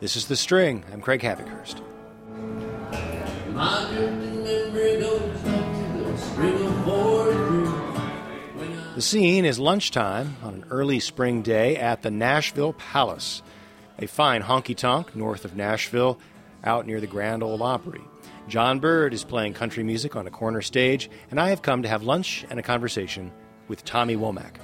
This is The String. I'm Craig Havikhurst. The scene is lunchtime on an early spring day at the Nashville Palace, a fine honky-tonk north of Nashville, out near the Grand Ole Opry. John Bird is playing country music on a corner stage, and I have come to have lunch and a conversation with Tommy Womack.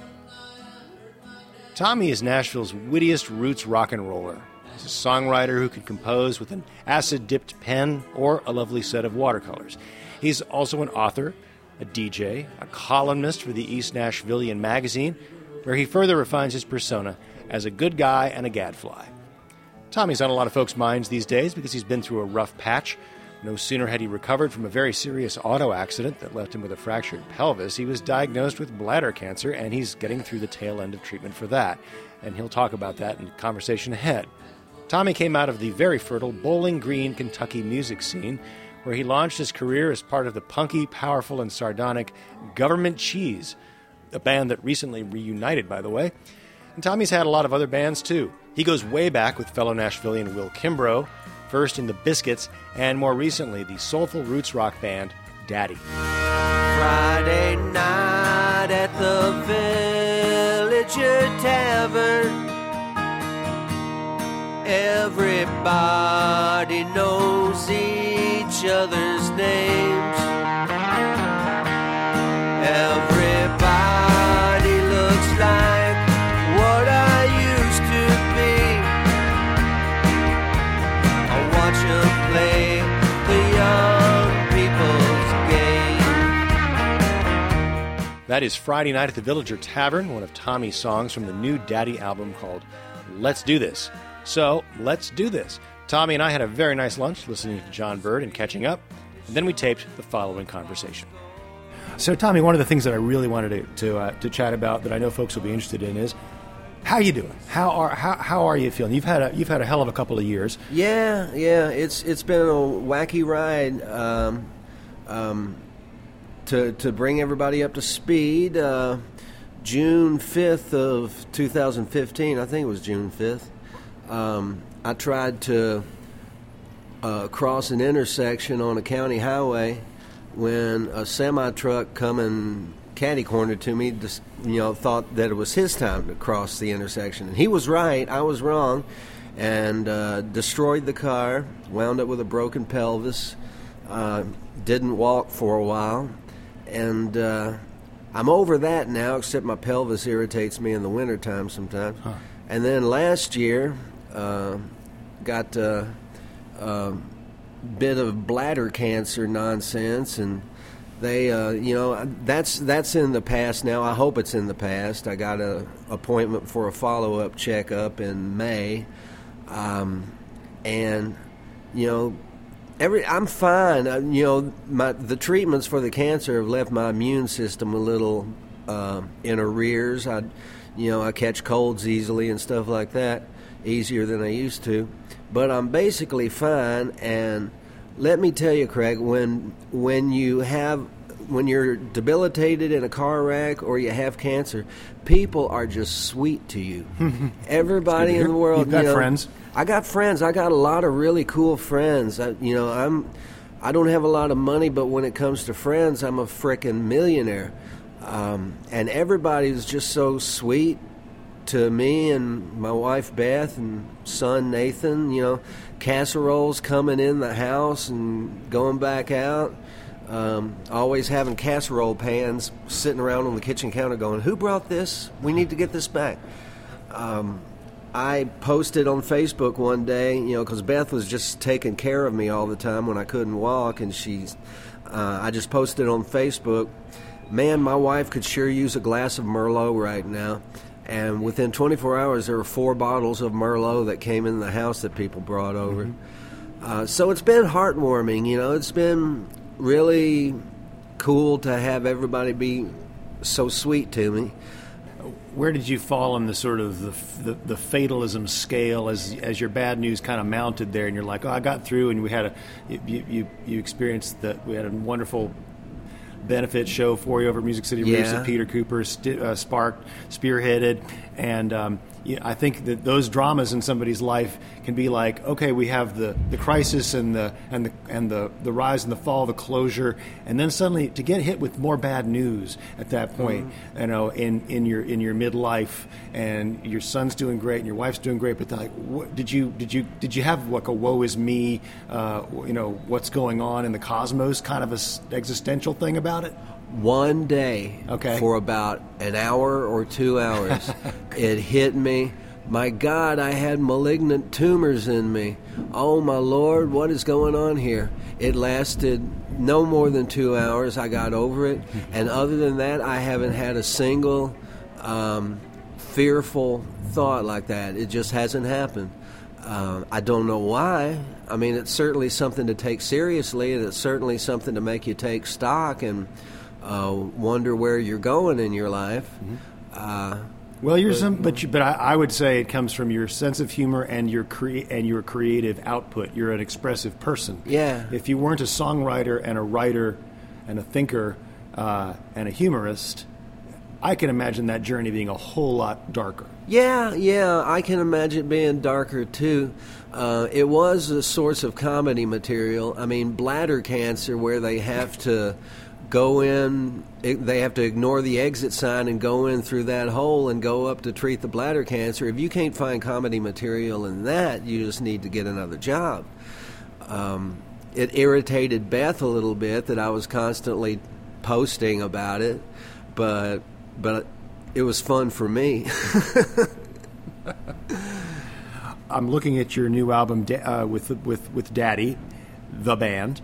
Tommy is Nashville's wittiest roots rock and roller. He's a songwriter who can compose with an acid-dipped pen or a lovely set of watercolors. He's also an author, a DJ, a columnist for the East Nashvilleian magazine, where he further refines his persona as a good guy and a gadfly. Tommy's on a lot of folks' minds these days because he's been through a rough patch. No sooner had he recovered from a very serious auto accident that left him with a fractured pelvis, he was diagnosed with bladder cancer, and he's getting through the tail end of treatment for that. And he'll talk about that in the conversation ahead. Tommy came out of the very fertile Bowling Green, Kentucky music scene, where he launched his career as part of the punky, powerful, and sardonic Government Cheese, a band that recently reunited, by the way. And Tommy's had a lot of other bands, too. He goes way back with fellow Nashvilleian Will Kimbrough, first in the Biscuits, and more recently the soulful roots rock band Daddy. Friday night at the Villager Tavern, everybody knows each other's names. Everybody looks like what I used to be. I watch them play the young people's game. That is Friday Night at the Villager Tavern, one of Tommy's songs from the new Daddy album called Let's Do This. So, let's do this. Tommy and I had a very nice lunch listening to John Bird and catching up, and then we taped the following conversation. So, Tommy, one of the things that I really wanted to chat about that I know folks will be interested in is, how you doing? How are you feeling? You've had a hell of a couple of years. Yeah. It's been a wacky ride. To bring everybody up to speed, June 5th of 2015, I think it was June 5th, I tried to cross an intersection on a county highway when a semi-truck coming catty-cornered to me thought that it was his time to cross the intersection. And he was right, I was wrong, and destroyed the car, wound up with a broken pelvis, didn't walk for a while, and I'm over that now, except my pelvis irritates me in the wintertime sometimes. Huh. And then last year, got a bit of bladder cancer nonsense, and they, that's in the past now. I hope it's in the past. I got an appointment for a follow-up checkup in May, and I'm fine. The treatments for the cancer have left my immune system a little in arrears. I catch colds easily and stuff like that, easier than I used to. But I'm basically fine, and let me tell you, Craig, when you're debilitated in a car wreck or you have cancer, people are just sweet to you. Everybody in the world. You've got friends. I got friends. I got a lot of really cool friends. I don't have a lot of money, but when it comes to friends, I'm a frickin' millionaire. And everybody's just so sweet to me and my wife Beth and son Nathan. Casseroles coming in the house and going back out. Always having casserole pans sitting around on the kitchen counter going, who brought this? We need to get this back. I posted on Facebook one day, because Beth was just taking care of me all the time when I couldn't walk, and I just posted on Facebook, man, my wife could sure use a glass of Merlot right now. And within 24 hours, there were 4 bottles of Merlot that came in the house that people brought over. Mm-hmm. So it's been heartwarming, it's been really cool to have everybody be so sweet to me. Where did you fall on the sort of the fatalism scale as your bad news kind of mounted there, and you're like, oh, I got through, and we had you experienced that we had a wonderful benefit show for you over at Music City Roots that Peter Cooper spearheaded, and I think that those dramas in somebody's life can be like, okay, we have the crisis and the rise and the fall, the closure, and then suddenly to get hit with more bad news at that point, you know, in your midlife, and your son's doing great and your wife's doing great, but they're like, what, did you have like a woe is me, you know, what's going on in the cosmos kind of a existential thing about it? One day, for about an hour or 2 hours, it hit me. My God, I had malignant tumors in me. Oh, my Lord, what is going on here? It lasted no more than 2 hours. I got over it. And other than that, I haven't had a single fearful thought like that. It just hasn't happened. I don't know why. I mean, it's certainly something to take seriously, and it's certainly something to make you take stock and wonder where you're going in your life. Well, but I would say it comes from your sense of humor and your creative output. You're an expressive person. Yeah. If you weren't a songwriter and a writer and a thinker and a humorist, I can imagine that journey being a whole lot darker. Yeah, I can imagine it being darker too. It was a source of comedy material. I mean, bladder cancer, where they have to go in, they have to ignore the exit sign and go in through that hole and go up to treat the bladder cancer. If you can't find comedy material in that, you just need to get another job. It irritated Beth a little bit that I was constantly posting about it, but it was fun for me. I'm looking at your new album with Daddy, the band.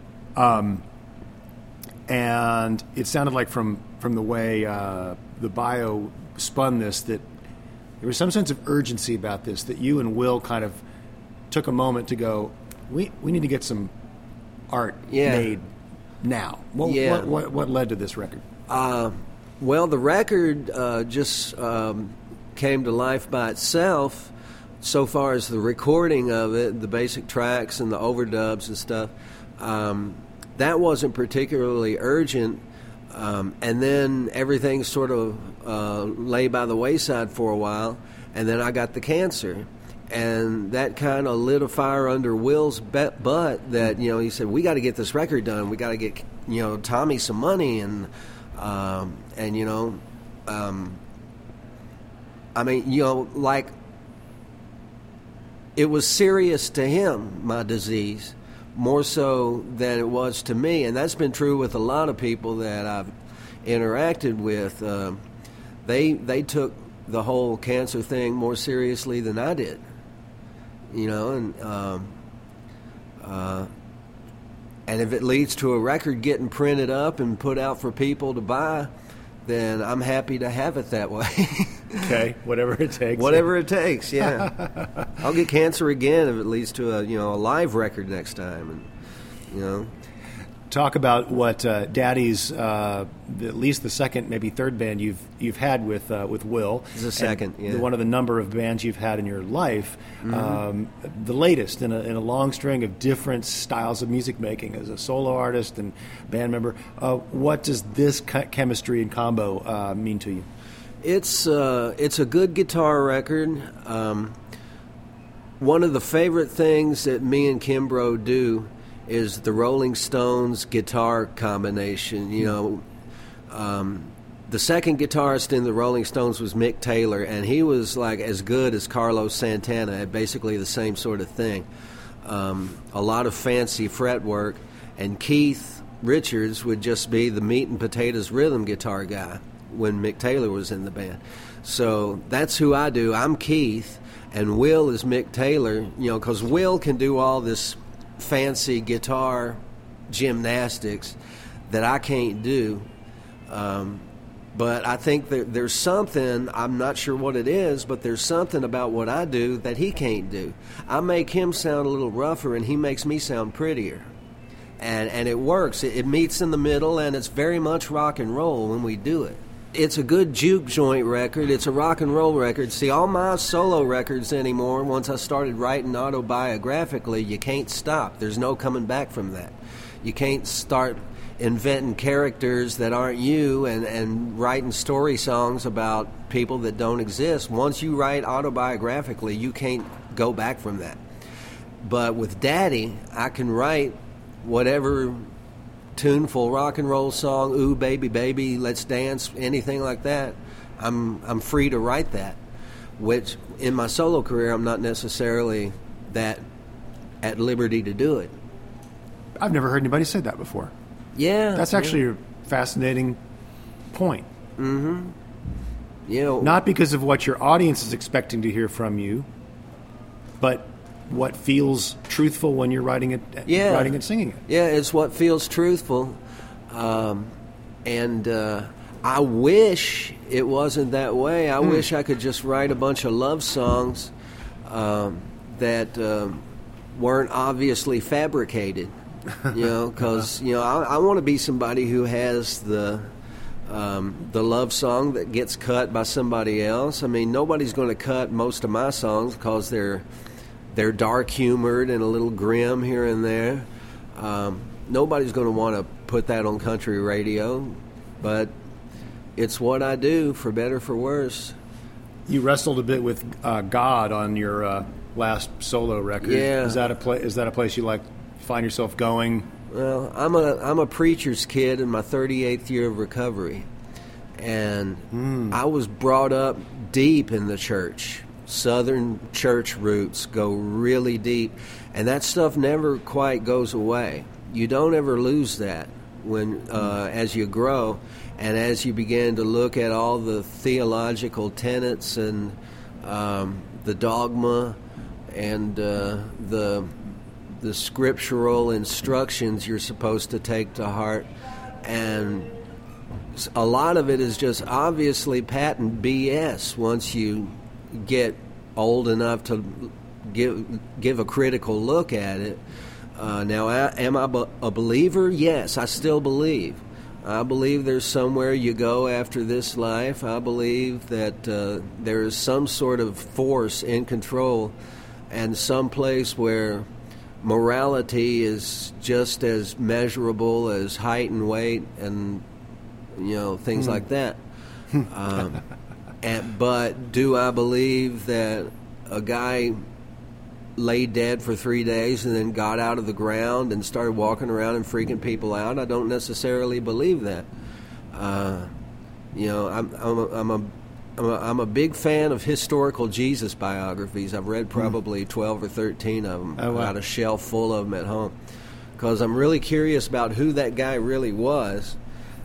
And it sounded like from the way the bio spun this that there was some sense of urgency about this, that you and Will kind of took a moment to go, we need to get some art made now. What led to this record? Well, the record just came to life by itself so far as the recording of it, the basic tracks and the overdubs and stuff. That wasn't particularly urgent, and then everything sort of lay by the wayside for a while, and then I got the cancer, and that kind of lit a fire under Will's butt that, you know, he said, we got to get this record done, we got to get, you know, Tommy some money, and you know, I mean, you know, like, it was serious to him, my disease, more so than it was to me, and that's been true with a lot of people that I've interacted with. They took the whole cancer thing more seriously than I did, you know, and if it leads to a record getting printed up and put out for people to buy, then I'm happy to have it that way. Okay, whatever it takes. Whatever it takes, yeah. I'll get cancer again if it leads to a live record next time, and you know. Talk about what Daddy's, at least the second, maybe third band you've had with Will. It's the second, yeah. One of the number of bands you've had in your life. The latest in a long string of different styles of music making as a solo artist and band member. What does this chemistry and combo mean to you? It's a good guitar record. One of the favorite things that me and Kimbrough do is the Rolling Stones guitar combination. You know, the second guitarist in the Rolling Stones was Mick Taylor, and he was like as good as Carlos Santana at basically the same sort of thing. A lot of fancy fretwork, and Keith Richards would just be the meat and potatoes rhythm guitar guy when Mick Taylor was in the band. So that's who I do. I'm Keith, and Will is Mick Taylor, you know, because Will can do all this fancy guitar gymnastics that I can't do. But I think there's something, I'm not sure what it is, but there's something about what I do that he can't do. I make him sound a little rougher, and he makes me sound prettier. And it works. It meets in the middle, and it's very much rock and roll when we do it. It's a good juke joint record. It's a rock and roll record. See, all my solo records anymore, once I started writing autobiographically, you can't stop. There's no coming back from that. You can't start inventing characters that aren't you and writing story songs about people that don't exist. Once you write autobiographically, you can't go back from that. But with Daddy, I can write whatever tuneful rock and roll song, ooh, baby, baby, let's dance, anything like that. I'm free to write that, which in my solo career, I'm not necessarily that at liberty to do it. I've never heard anybody say that before. Yeah. That's actually a fascinating point. Mm-hmm. You know, not because of what your audience is expecting to hear from you, but what feels truthful when you're writing it, writing and singing it. Yeah, it's what feels truthful. And I wish it wasn't that way. I wish I could just write a bunch of love songs that weren't obviously fabricated. Because I want to be somebody who has the love song that gets cut by somebody else. I mean, nobody's going to cut most of my songs because they're dark humored and a little grim here and there. Nobody's going to want to put that on country radio, but it's what I do, for better, for worse. You wrestled a bit with God on your last solo record. Yeah. Is that a place you like? Find yourself going? Well, I'm a preacher's kid in my 38th year of recovery, and I was brought up deep in the church. Southern church roots go really deep, and that stuff never quite goes away. You don't ever lose that when as you grow and as you begin to look at all the theological tenets and the dogma and the scriptural instructions you're supposed to take to heart. And a lot of it is just obviously patent BS once you get old enough to give a critical look at it. Now, am I a believer? Yes, I still believe. I believe there's somewhere you go after this life. I believe that there is some sort of force in control and some place where morality is just as measurable as height and weight and things like that. But do I believe that a guy lay dead for 3 days and then got out of the ground and started walking around and freaking people out? I don't necessarily believe that. I'm a big fan of historical Jesus biographies. I've read probably 12 or 13 of them. Oh, wow. I've got a shelf full of them at home because I'm really curious about who that guy really was.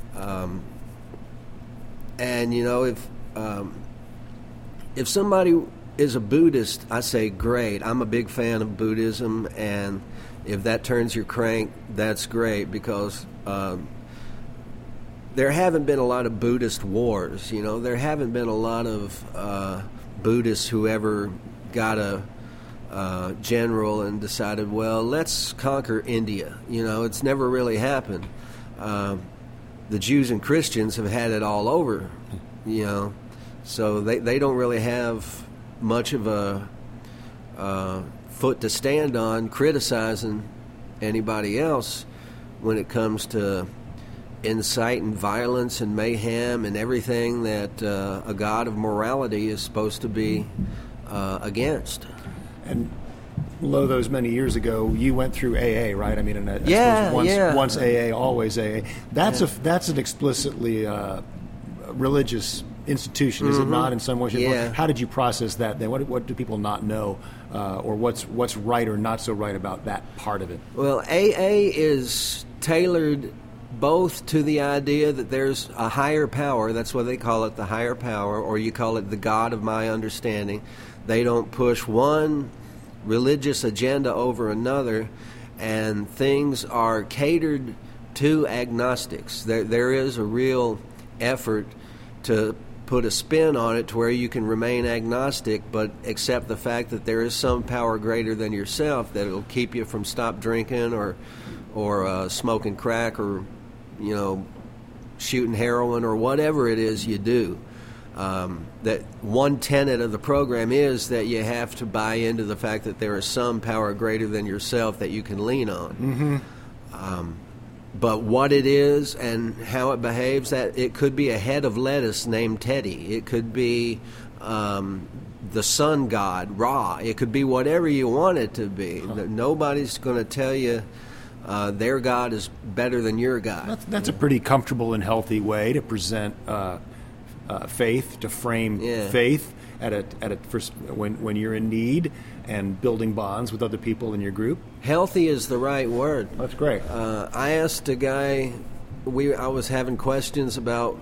If somebody is a Buddhist, I say great. I'm a big fan of Buddhism, and if that turns your crank, that's great because there haven't been a lot of Buddhist wars. There haven't been a lot of Buddhists who ever got a general and decided, well, let's conquer India. It's never really happened. The Jews and Christians have had it all over, so they don't really have much of a foot to stand on criticizing anybody else when it comes to incite and violence and mayhem and everything that a god of morality is supposed to be against. And lo, those many years ago, you went through AA, right? I mean, once AA, always AA. That's an explicitly religious institution, is it not? In some way, Yeah. How did you process that? Then, what do people not know, or what's right or not so right about that part of it? Well, AA is tailored both to the idea that there's a higher power. That's what they call it, the higher power, or you call it the God of my understanding. They don't push one religious agenda over another, and things are catered to agnostics. There is a real effort to put a spin on it to where you can remain agnostic but accept the fact that there is some power greater than yourself that will keep you from stop drinking or smoking crack or shooting heroin or whatever it is you do. That one tenet of the program is that you have to buy into the fact that there is some power greater than yourself that you can lean on. But what it is and how it behaves, that it could be a head of lettuce named Teddy. It could be the sun god, Ra. It could be whatever you want it to be. Nobody's going to tell you their God is better than your God. That's a pretty comfortable and healthy way to present faith, to frame faith when you're in need and building bonds with other people in your group. Healthy is the right word. That's great. I asked a guy, I was having questions about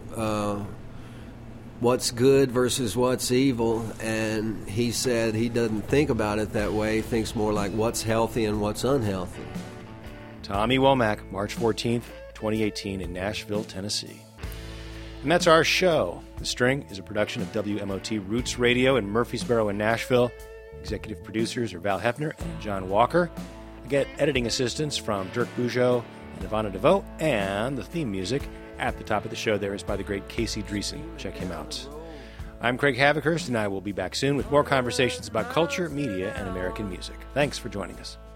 what's good versus what's evil, and he said he doesn't think about it that way. He thinks more like what's healthy and what's unhealthy. Tommy Womack, March 14th, 2018 in Nashville, Tennessee. And that's our show. The String is a production of WMOT Roots Radio in Murfreesboro and Nashville. Executive producers are Val Hefner and John Walker. I get editing assistance from Dirk Bujo and Ivana DeVoe, and the theme music at the top of the show there is by the great Casey Dreesen. Check him out. I'm Craig Havikhurst, and I will be back soon with more conversations about culture, media, and American music. Thanks for joining us.